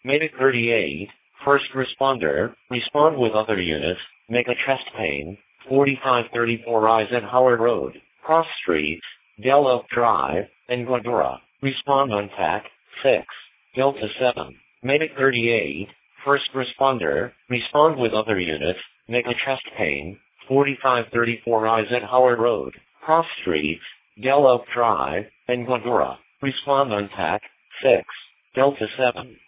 Medic 38, first responder, respond with other units, make a chest pain, 4534 Eisenhower Road, Cross Streets, Del Oak Drive, and Glendora. Respond on TAC 6, Delta 7. Medic 38, first responder, respond with other units, make a chest pain, 4534 Eisenhower Road, Cross Streets, Del Oak Drive, and Glendora. Respond on TAC 6, Delta 7.